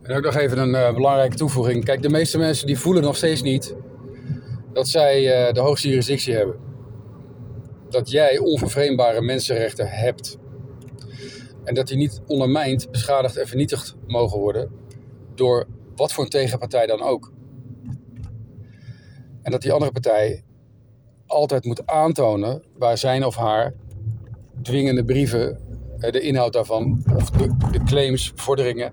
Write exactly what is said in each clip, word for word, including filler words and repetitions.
En ook nog even een uh, belangrijke toevoeging. Kijk, de meeste mensen die voelen nog steeds niet dat zij uh, de hoogste jurisdictie hebben. Dat jij onvervreemdbare mensenrechten hebt. En dat die niet ondermijnd, beschadigd en vernietigd mogen worden door wat voor een tegenpartij dan ook. En dat die andere partij altijd moet aantonen waar zijn of haar dwingende brieven, de inhoud daarvan, of de, de claims, vorderingen,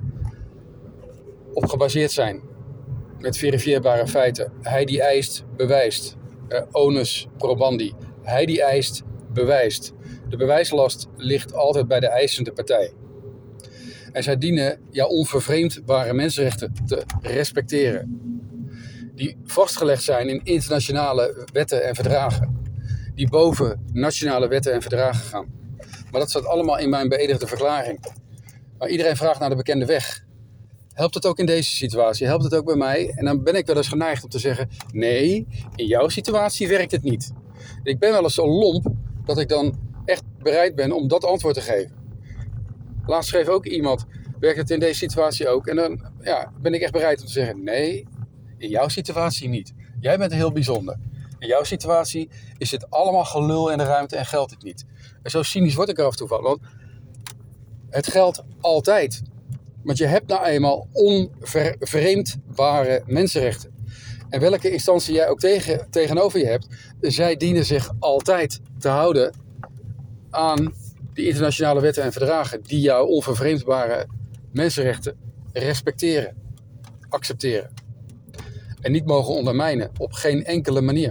op gebaseerd zijn. Met verifieerbare feiten. Hij die eist, bewijst. Uh, onus probandi. Hij die eist, bewijst. De bewijslast ligt altijd bij de eisende partij. En zij dienen jouw onvervreemdbare mensenrechten te respecteren. Die vastgelegd zijn in internationale wetten en verdragen. Die boven nationale wetten en verdragen gaan. Maar dat staat allemaal in mijn beëdigde verklaring. Maar iedereen vraagt naar de bekende weg. Helpt het ook in deze situatie? Helpt het ook bij mij? En dan ben ik wel eens geneigd om te zeggen, nee, in jouw situatie werkt het niet. Ik ben wel eens zo lomp dat ik dan echt bereid ben om dat antwoord te geven. Laatst schreef ook iemand, werkt het in deze situatie ook? En dan ja, ben ik echt bereid om te zeggen, nee, in jouw situatie niet. Jij bent heel bijzonder. In jouw situatie is dit allemaal gelul in de ruimte en geldt het niet. En zo cynisch word ik er af en toe van, want het geldt altijd. Want je hebt nou eenmaal onvervreemdbare mensenrechten. En welke instantie jij ook tegen, tegenover je hebt, zij dienen zich altijd te houden aan die internationale wetten en verdragen die jouw onvervreemdbare mensenrechten respecteren, accepteren. En niet mogen ondermijnen op geen enkele manier.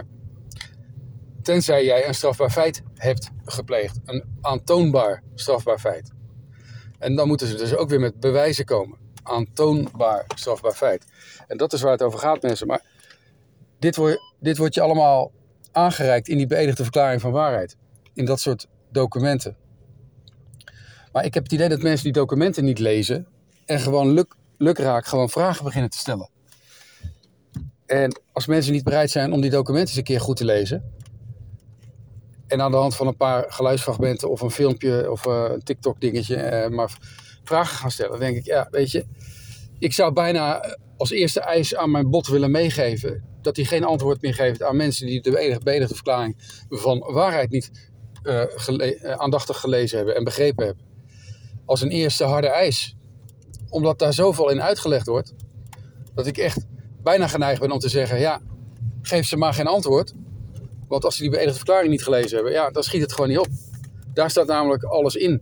Tenzij jij een strafbaar feit hebt gepleegd. Een aantoonbaar strafbaar feit. En dan moeten ze dus ook weer met bewijzen komen. Aantoonbaar strafbaar feit. En dat is waar het over gaat, mensen. Maar dit, wordt, dit wordt je allemaal aangereikt in die beëdigde verklaring van waarheid. In dat soort documenten. Maar ik heb het idee dat mensen die documenten niet lezen en gewoon luk, lukraak gewoon vragen beginnen te stellen. En als mensen niet bereid zijn om die documenten eens een keer goed te lezen en aan de hand van een paar geluidsfragmenten of een filmpje of uh, een TikTok dingetje uh, maar vragen gaan stellen, dan denk ik, ja, weet je, ik zou bijna als eerste eis aan mijn bot willen meegeven dat hij geen antwoord meer geeft aan mensen die de beëdigde verklaring van waarheid niet uh, gele- uh, aandachtig gelezen hebben en begrepen hebben. Als een eerste harde eis. Omdat daar zoveel in uitgelegd wordt, dat ik echt bijna geneigd ben om te zeggen, ja, geef ze maar geen antwoord. Want als ze die beëdigde verklaring niet gelezen hebben, ja, dan schiet het gewoon niet op. Daar staat namelijk alles in.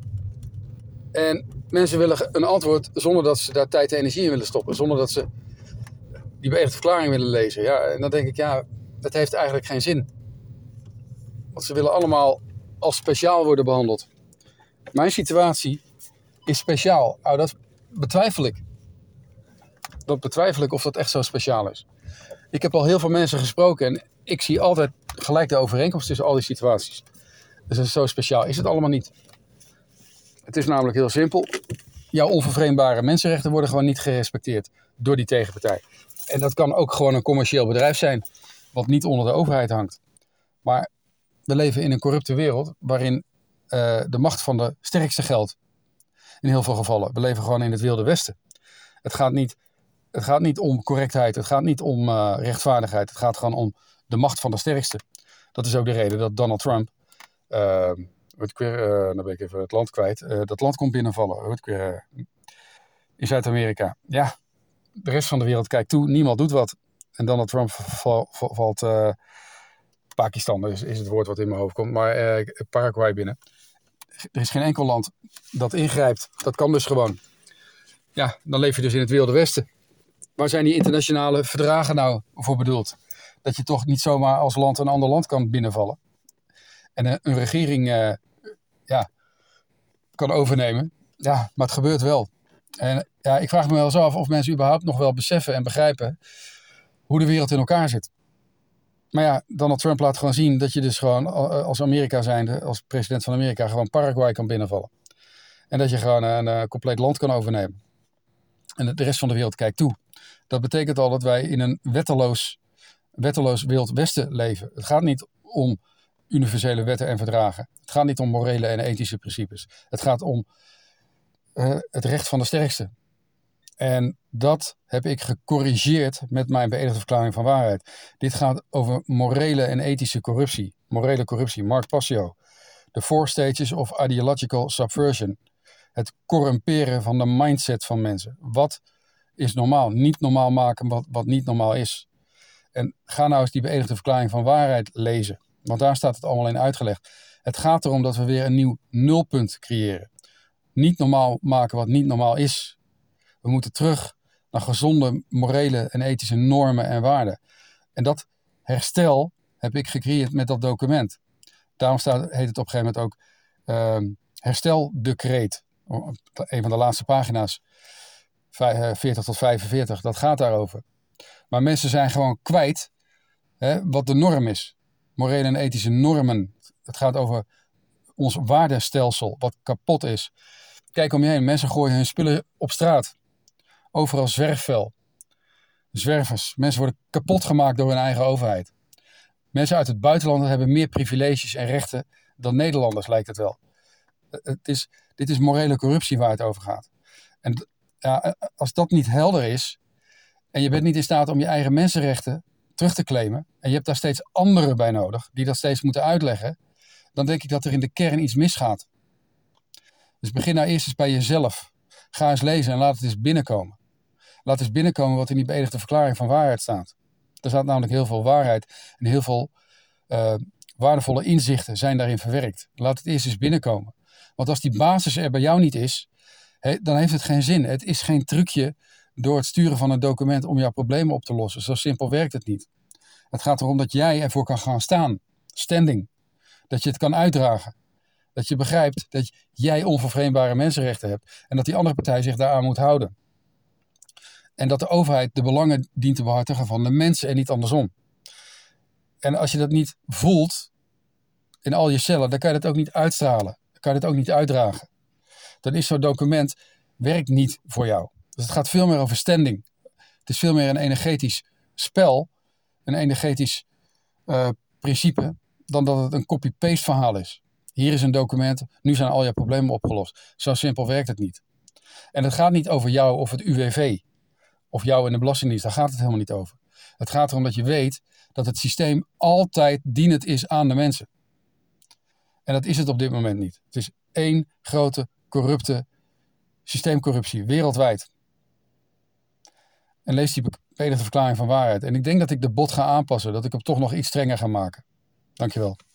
En mensen willen een antwoord zonder dat ze daar tijd en energie in willen stoppen. Zonder dat ze die beëdigde verklaring willen lezen. Ja, en dan denk ik, ja, dat heeft eigenlijk geen zin. Want ze willen allemaal als speciaal worden behandeld. Mijn situatie is speciaal. Nou, dat betwijfel ik. Dat betwijfel ik of dat echt zo speciaal is. Ik heb al heel veel mensen gesproken en ik zie altijd gelijk de overeenkomst tussen al die situaties. Dus dat is zo speciaal. Is het allemaal niet. Het is namelijk heel simpel. Jouw onvervreemdbare mensenrechten worden gewoon niet gerespecteerd door die tegenpartij. En dat kan ook gewoon een commercieel bedrijf zijn, wat niet onder de overheid hangt. Maar we leven in een corrupte wereld waarin uh, de macht van de sterkste geldt. In heel veel gevallen. We leven gewoon in het Wilde Westen. Het gaat niet, het gaat niet om correctheid, het gaat niet om uh, rechtvaardigheid. Het gaat gewoon om de macht van de sterkste. Dat is ook de reden dat Donald Trump, uh, weet ik weer, uh, dan ben ik even het land kwijt, uh, dat land komt binnenvallen. Weet ik weer, uh, in Zuid-Amerika. Ja, de rest van de wereld kijkt toe, niemand doet wat. En Donald Trump val, val, valt, uh, Pakistan is, is het woord wat in mijn hoofd komt, maar uh, Paraguay binnen. Er is geen enkel land dat ingrijpt. Dat kan dus gewoon. Ja, dan leef je dus in het Wilde Westen. Waar zijn die internationale verdragen nou voor bedoeld? Dat je toch niet zomaar als land een ander land kan binnenvallen. En een, een regering uh, ja, kan overnemen. Ja, maar het gebeurt wel. En ja, ik vraag me wel eens af of mensen überhaupt nog wel beseffen en begrijpen hoe de wereld in elkaar zit. Maar ja, Donald Trump laat gewoon zien dat je dus gewoon als Amerika zijnde, als president van Amerika, gewoon Paraguay kan binnenvallen. En dat je gewoon een, een compleet land kan overnemen. En de rest van de wereld kijkt toe. Dat betekent al dat wij in een wetteloos, wetteloos Wild Westen leven. Het gaat niet om universele wetten en verdragen. Het gaat niet om morele en ethische principes. Het gaat om uh, het recht van de sterkste. En dat heb ik gecorrigeerd met mijn beëdigde verklaring van waarheid. Dit gaat over morele en ethische corruptie. Morele corruptie, Mark Passio. The Four Stages of Ideological Subversion. Het corrumperen van de mindset van mensen. Wat is normaal? Niet normaal maken wat, wat niet normaal is. En ga nou eens die beëdigde verklaring van waarheid lezen. Want daar staat het allemaal in uitgelegd. Het gaat erom dat we weer een nieuw nulpunt creëren. Niet normaal maken wat niet normaal is. We moeten terug naar gezonde morele en ethische normen en waarden. En dat herstel heb ik gecreëerd met dat document. Daarom staat, heet het op een gegeven moment ook uh, hersteldecreet. Een van de laatste pagina's, veertig tot vijfenveertig, dat gaat daarover. Maar mensen zijn gewoon kwijt hè, wat de norm is. Morele en ethische normen. Het gaat over ons waardestelsel, wat kapot is. Kijk om je heen, mensen gooien hun spullen op straat. Overal zwerfvuil. Zwervers. Mensen worden kapot gemaakt door hun eigen overheid. Mensen uit het buitenland hebben meer privileges en rechten dan Nederlanders, lijkt het wel. Het is, dit is morele corruptie waar het over gaat. En ja, als dat niet helder is en je bent niet in staat om je eigen mensenrechten terug te claimen en je hebt daar steeds anderen bij nodig die dat steeds moeten uitleggen, dan denk ik dat er in de kern iets misgaat. Dus begin nou eerst eens bij jezelf. Ga eens lezen en laat het eens binnenkomen. Laat eens binnenkomen wat in die beëdigde verklaring van waarheid staat. Er staat namelijk heel veel waarheid en heel veel uh, waardevolle inzichten zijn daarin verwerkt. Laat het eerst eens binnenkomen. Want als die basis er bij jou niet is, he, dan heeft het geen zin. Het is geen trucje door het sturen van een document om jouw problemen op te lossen. Zo simpel werkt het niet. Het gaat erom dat jij ervoor kan gaan staan. Standing. Dat je het kan uitdragen. Dat je begrijpt dat jij onvervreemdbare mensenrechten hebt. En dat die andere partij zich daaraan moet houden. En dat de overheid de belangen dient te behartigen van de mensen en niet andersom. En als je dat niet voelt in al je cellen, dan kan je dat ook niet uitstralen. Dan kan je dat ook niet uitdragen. Dan is zo'n document werkt niet voor jou. Dus het gaat veel meer over standing. Het is veel meer een energetisch spel, een energetisch uh, principe, dan dat het een copy-paste verhaal is. Hier is een document, nu zijn al je problemen opgelost. Zo simpel werkt het niet. En het gaat niet over jou of het U W V. Of jou in de Belastingdienst, daar gaat het helemaal niet over. Het gaat erom dat je weet dat het systeem altijd dienend is aan de mensen. En dat is het op dit moment niet. Het is één grote corrupte systeemcorruptie, wereldwijd. En lees die beëdigde verklaring van waarheid. En ik denk dat ik de bod ga aanpassen, dat ik hem toch nog iets strenger ga maken. Dankjewel.